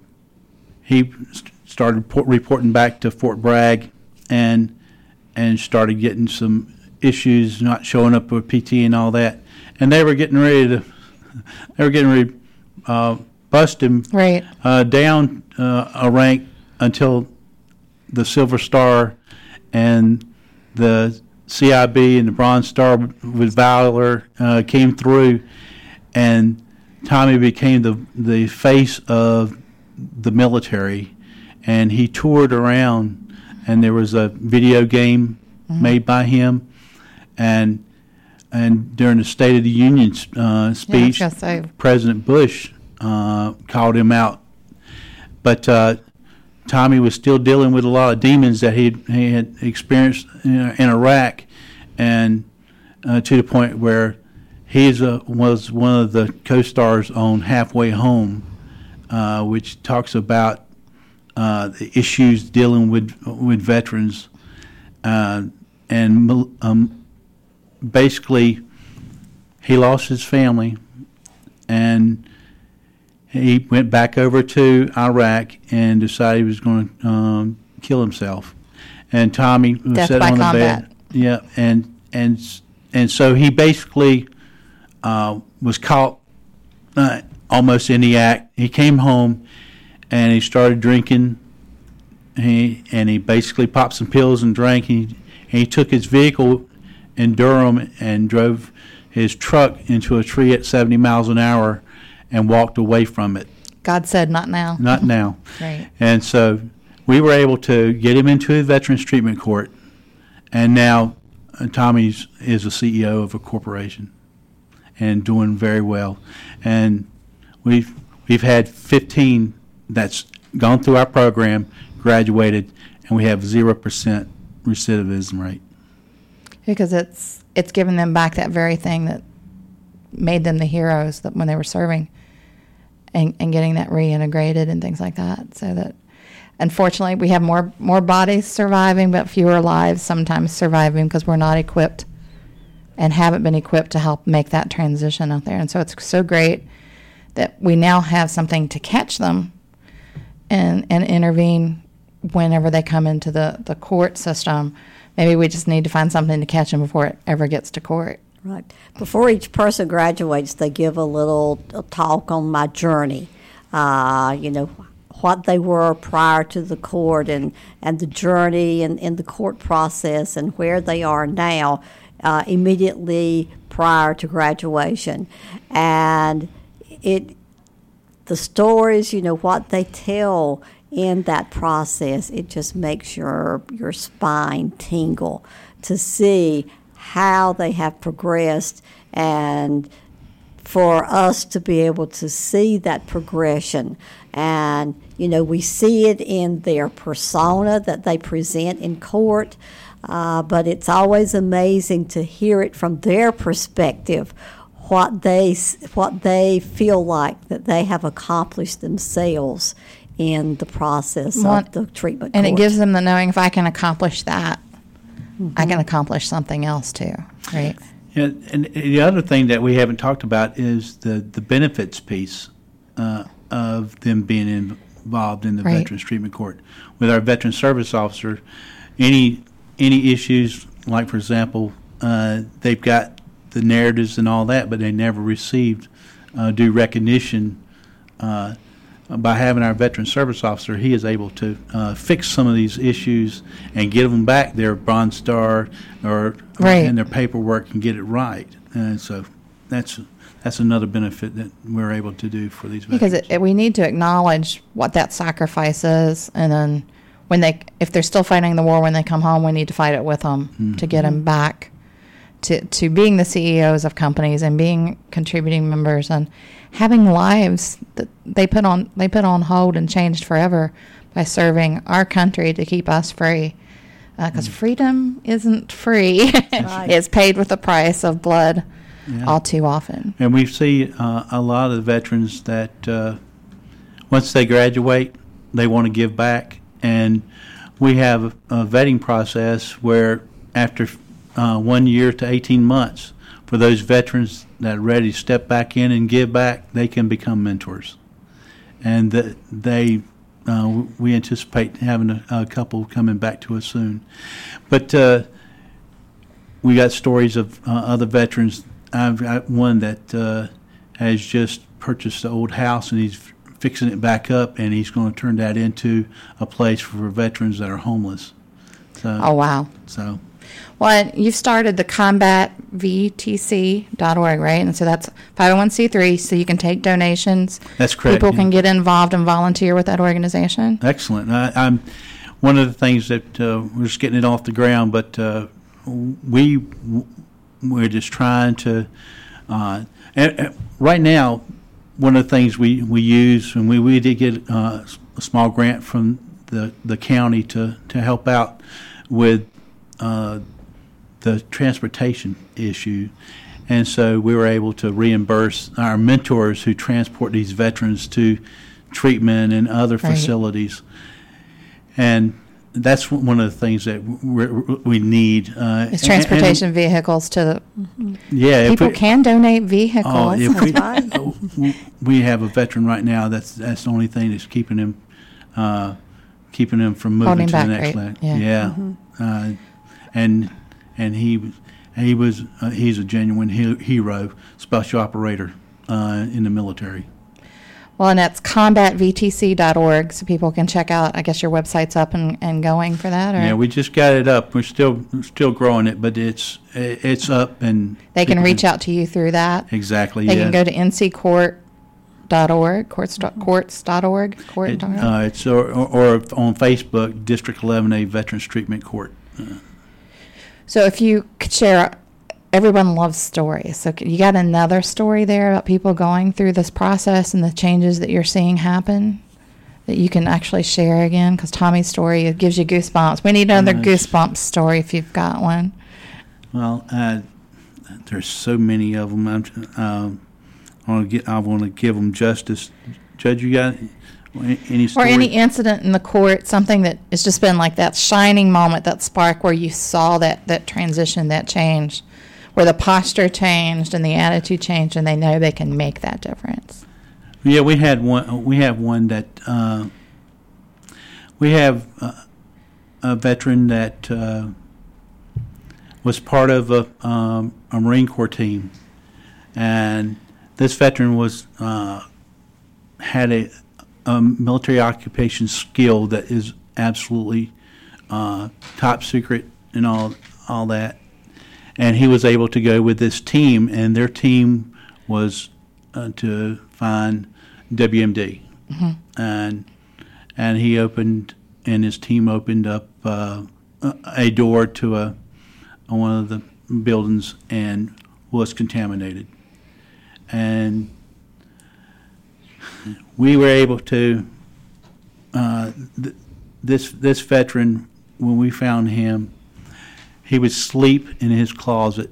he st- started por- reporting back to Fort Bragg, and and started getting some issues, not showing up with P T and all that. And they were getting ready to, they were getting ready to uh, bust him Right. uh, down uh, a rank until the Silver Star and the C I B and the Bronze Star with Valor uh, came through, and Tommy became the the face of the military, and he toured around, and there was a video game mm-hmm. made by him, and and during the State of the Union uh, speech, yeah, I was gonna say. President Bush uh, called him out, but uh, Tommy was still dealing with a lot of demons that he he had experienced in, in Iraq, and uh, to the point where he a, was one of the co-stars on Halfway Home, uh, which talks about uh, the issues dealing with with veterans, uh, and um, basically he lost his family, and he went back over to Iraq and decided he was going to um, kill himself. And Tommy was Death sitting by on the combat. bed. Yeah, and and and so he basically uh, was caught uh, almost in the act. He came home and he started drinking. He and he basically popped some pills and drank. He and he took his vehicle in Durham and drove his truck into a tree at seventy miles an hour and walked away from it. God said, not now. Not now. Right. And so we were able to get him into a veterans treatment court, and now uh, Tommy's is a C E O of a corporation and doing very well. And we've we've had fifteen that's gone through our program, graduated, and we have zero percent recidivism rate. Because it's it's giving them back that very thing that made them the heroes that when they were serving, and, and getting that reintegrated and things like that. So that, unfortunately, we have more more bodies surviving, but fewer lives sometimes surviving because we're not equipped and haven't been equipped to help make that transition out there. And so it's so great that we now have something to catch them and and intervene whenever they come into the, the court system. Maybe we just need to find something to catch them before it ever gets to court. Right. Before each person graduates, they give a little a talk on my journey. Uh, you know, what they were prior to the court and, and the journey and in the court process and where they are now uh, immediately prior to graduation. And it, the stories, you know, what they tell in that process, it just makes your your spine tingle to see how they have progressed, and for us to be able to see that progression. And, you know, we see it in their persona that they present in court, uh, but it's always amazing to hear it from their perspective, what they what they feel like that they have accomplished themselves in the process Well, of the treatment And course. it gives them the knowing, if I can accomplish that, mm-hmm. I can accomplish something else too, right? Yeah, and the other thing that we haven't talked about is the, the benefits piece uh, of them being involved in the Right. Veterans Treatment Court. With our Veteran Service Officer, any any issues, like, for example, uh, they've got the narratives and all that, but they never received uh, due recognition. Uh, by having our Veteran Service Officer, he is able to uh, fix some of these issues and give them back their Bronze Star or, Right. and their paperwork and get it right. And so that's that's another benefit that we're able to do for these veterans. Because it, it, we need to acknowledge what that sacrifice is, and then when they, if they're still fighting the war when they come home, we need to fight it with them Mm-hmm. to get them back to to being the C E Os of companies and being contributing members and having lives that they put on they put on hold and changed forever by serving our country to keep us free. Because uh, Mm. freedom isn't free; Right. it's paid with the price of blood, Yeah. all too often. And we see uh, a lot of veterans that uh, once they graduate, they want to give back. And we have a vetting process where after uh, one year to eighteen months, for those veterans that are ready to step back in and give back, they can become mentors. And the, they, uh, we anticipate having a, a couple coming back to us soon. But uh, we got stories of uh, other veterans. I've got one that uh, has just purchased an old house, and he's f- fixing it back up, and he's going to turn that into a place for veterans that are homeless. So, Oh wow! so Well, you've started the combat v t c dot org, right? And so that's five oh one c three, so you can take donations. that's correct. People can yeah. get involved and volunteer with that organization. Excellent. I, I'm one of the things that uh, we're just getting it off the ground, but uh, we we're just trying to. Uh, and, and right now, one of the things we, we use, and we, we did get uh, a small grant from the the county to, to help out with uh, the transportation issue. And so we were able to reimburse our mentors who transport these veterans to treatment and other Right. facilities. And that's one of the things that we we need. Uh, It's and- transportation vehicles to the and- yeah, if people we- can donate vehicles. Oh, if we, That's uh, we have a veteran right now. That's that's the only thing that's keeping him, uh, keeping him from moving Holding to back, the next right? leg. Yeah. Uh, and and he was he was uh, he's a genuine he- hero, special operator uh, in the military. Well, and that's combat v t c dot org, so people can check out. I guess your website's up and, and going for that, or Yeah, we just got it up. We're still still growing it, but it's it's up, and they can people reach out to you through that. Exactly. They yeah. can go to n c court dot org, courts dot courts dot org, court It, dot org. uh, it's or, or on Facebook, District eleven A Veterans Treatment Court. So if you could share, everyone loves stories. So you got another story there about people going through this process and the changes that you're seeing happen that you can actually share again? Because Tommy's story, it gives you goosebumps. We need another Yes. goosebumps story if you've got one. Well, uh, there's so many of them. I'm, um, I want to get. I want to give them justice. Judge, you got any Or story? any incident in the court, something that has just been like that shining moment, that spark where you saw that, that transition, that change, where the posture changed and the attitude changed, and they know they can make that difference. Yeah, we had one. We have one that uh, we have uh, a veteran that uh, was part of a, um, a Marine Corps team, and this veteran was uh, had a, a military occupation skill that is absolutely uh, top secret and all all that, and he was able to go with this team, and their team was uh, to find W M D, Mm-hmm. and and he opened, and his team opened up uh, a, a door to a, a one of the buildings and was contaminated. And we were able to, uh, th- this this veteran, when we found him, he would sleep in his closet.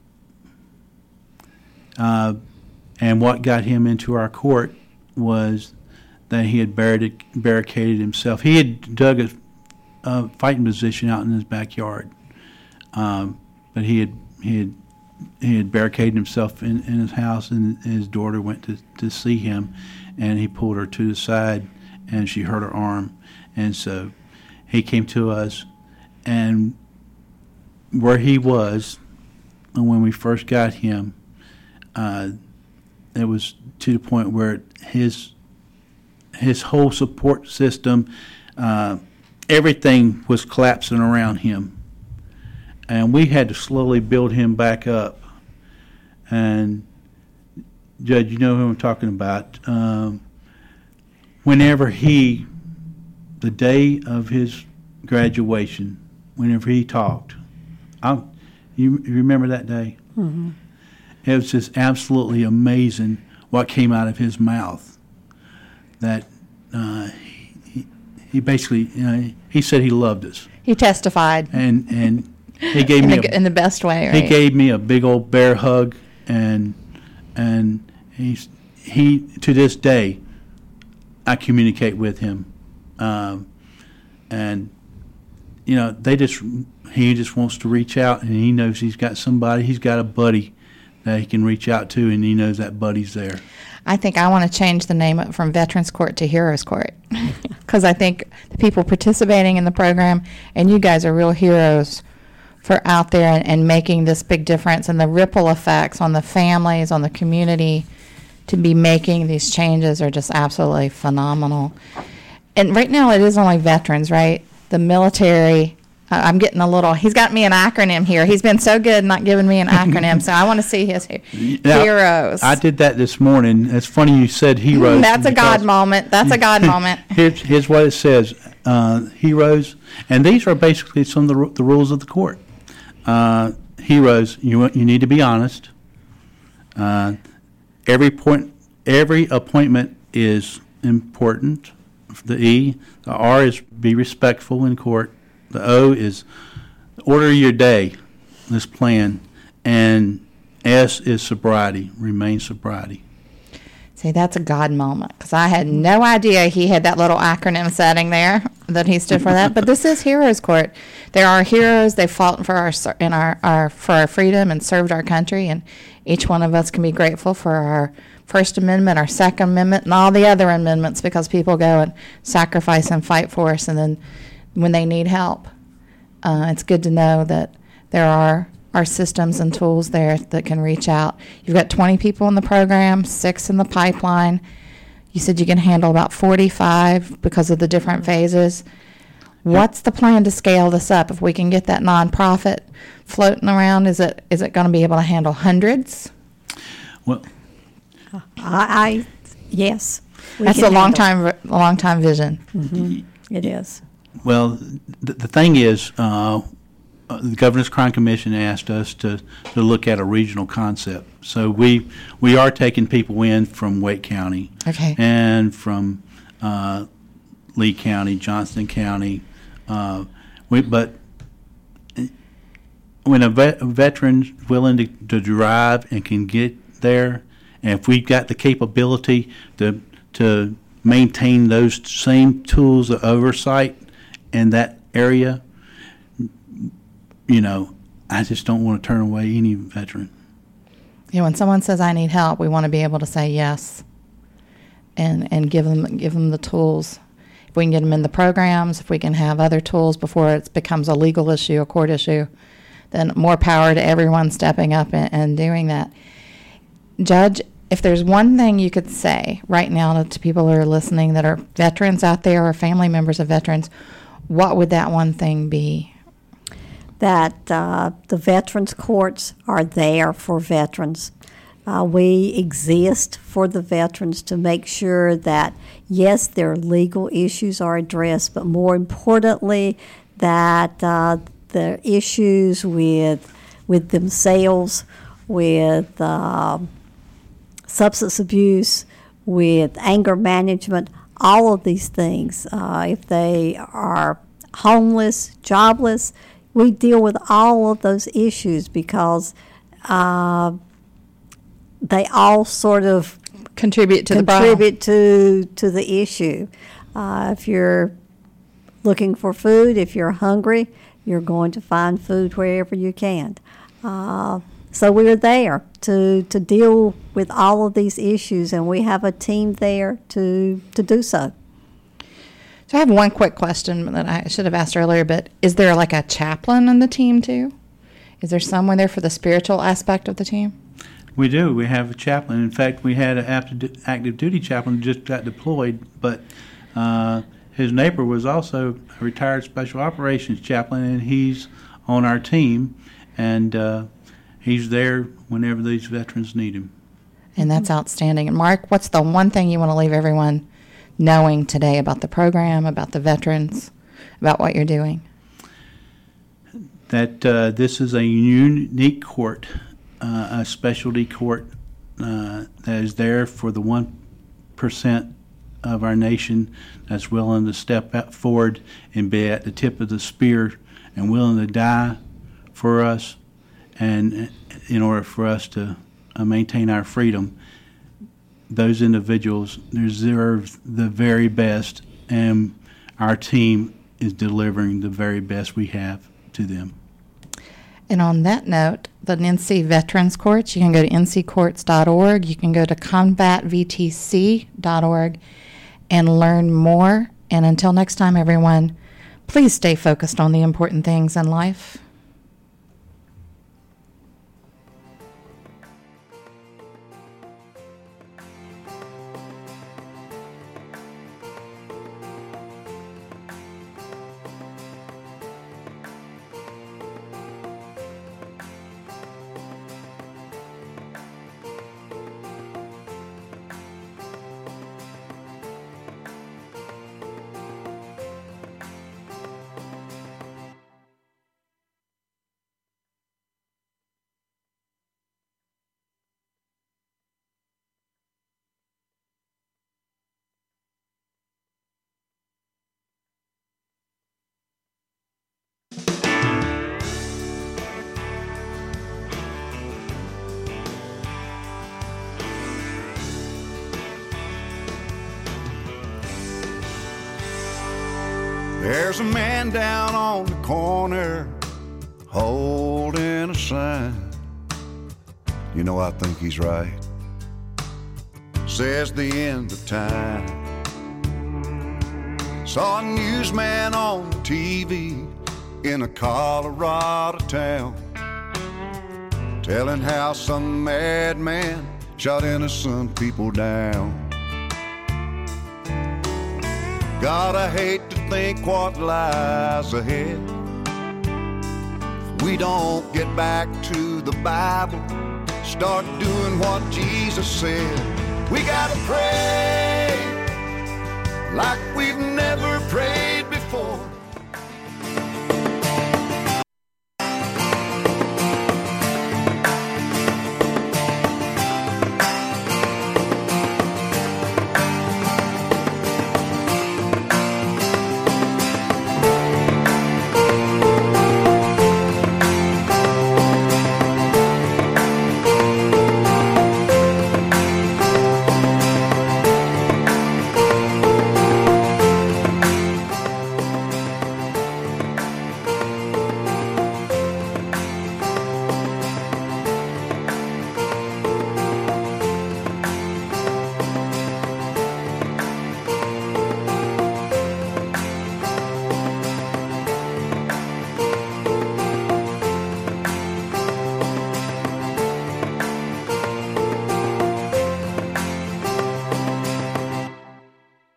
Uh, and what got him into our court was that he had barricaded, barricaded himself. He had dug a, a fighting position out in his backyard, um, but he had he had he had barricaded himself in, in his house, and his daughter went to, to see him, and he pulled her to the side, and she hurt her arm, and so he came to us, and where he was, and when we first got him, uh, it was to the point where his his whole support system, uh, everything was collapsing around him. And we had to slowly build him back up. And, Judge, you know who I'm talking about. Um, whenever he, the day of his graduation, whenever he talked, I, you, you remember that day? Mm-hmm. It was just absolutely amazing what came out of his mouth. That uh, he, he basically, you know, he said he loved us. He testified. And and he gave in, me the, a, in the best way, right? He gave me a big old bear hug, and and he's he to this day, I communicate with him, um, and you know they just he just wants to reach out, and he knows he's got somebody, he's got a buddy that he can reach out to, and he knows that buddy's there. I think I want to change the name from Veterans Court to Heroes Court, because I think the people participating in the program, and you guys are real heroes for out there and, and making this big difference, and the ripple effects on the families, on the community, to be making these changes are just absolutely phenomenal. And right now it is only veterans, right? The military. Uh, I'm getting a little, he's got me an acronym here. He's been so good not giving me an acronym, so I want to see his he- Now, heroes. I did that this morning. It's funny you said heroes. That's a God because- moment. That's a God moment. Here's, here's what it says, uh, heroes, and these are basically some of the, ru- the rules of the court. Uh, heroes, you you need to be honest. Uh, every point, every appointment is important. The E, the R is be respectful in court. The O is order your day, this plan, and S is sobriety, remain sobriety. See, that's a God moment, because I had no idea he had that little acronym setting there that he stood for that. But this is Heroes Court. There are heroes. They fought for our in our, our for our freedom and served our country, and each one of us can be grateful for our First Amendment, our Second Amendment, and all the other amendments, because people go and sacrifice and fight for us, and then when they need help, uh, it's good to know that there are our systems and tools there that can reach out. You've got twenty people in the program, six in the pipeline. You said you can handle about forty-five because of the different phases. What's the plan to scale this up? If we can get that nonprofit floating around, is it is it going to be able to handle hundreds? Well, I, I yes. we That's can a long handle- time, a long time vision. Mm-hmm. It is. well, the, the thing is, uh, uh, the Governor's Crime Commission asked us to, to look at a regional concept. So we we are taking people in from Wake County Okay. and from uh, Lee County, Johnston County. Uh, we, but when a, vet, a veteran's willing to, to drive and can get there, and if we've got the capability to to maintain those same tools of oversight in that area, you know, I just don't want to turn away any veteran. Yeah, when someone says I need help, we want to be able to say yes, and and give them give them the tools. If we can get them in the programs, if we can have other tools before it becomes a legal issue, a court issue, then more power to everyone stepping up and, and doing that. Judge, if there's one thing you could say right now to, to people who are listening that are veterans out there or family members of veterans, what would that one thing be? That uh, the veterans courts are there for veterans. Uh, we exist for the veterans to make sure that, yes, their legal issues are addressed, but more importantly, that uh, the issues with with themselves, with uh, substance abuse, with anger management, all of these things. Uh, if they are homeless, jobless, we deal with all of those issues because uh, they all sort of Contribute to the problem. contribute to to the issue. Uh, if you're looking for food, if you're hungry, you're going to find food wherever you can. Uh, so we're there to to deal with all of these issues, and we have a team there to to do so. So I have one quick question that I should have asked earlier, but is there like a chaplain on the team too? Is there someone there for the spiritual aspect of the team? We do. We have a chaplain. In fact, we had an active, active duty chaplain who just got deployed, but uh, his neighbor was also a retired special operations chaplain, and he's on our team, and uh, he's there whenever these veterans need him. And that's outstanding. And Mark, what's the one thing you want to leave everyone knowing today about the program, about the veterans, about what you're doing? That uh, this is a unique court, uh, a specialty court uh, that is there for the one percent of our nation that's willing to step out forward and be at the tip of the spear and willing to die for us, and in order for us to uh, maintain our freedom. Those individuals deserve the very best, and our team is delivering the very best we have to them. And on that note, the N C Veterans Courts, you can go to n c courts dot org, you can go to combat v t c dot org and learn more. And until next time, everyone, please stay focused on the important things in life. There's a man down on the corner holding a sign. You know, I think he's right. Says the end of time. Saw a newsman on T V in a Colorado town, telling how some madman shot innocent people down. God, I hate to think what lies ahead. If we don't get back to the Bible, start doing what Jesus said. We gotta pray like we've never prayed before.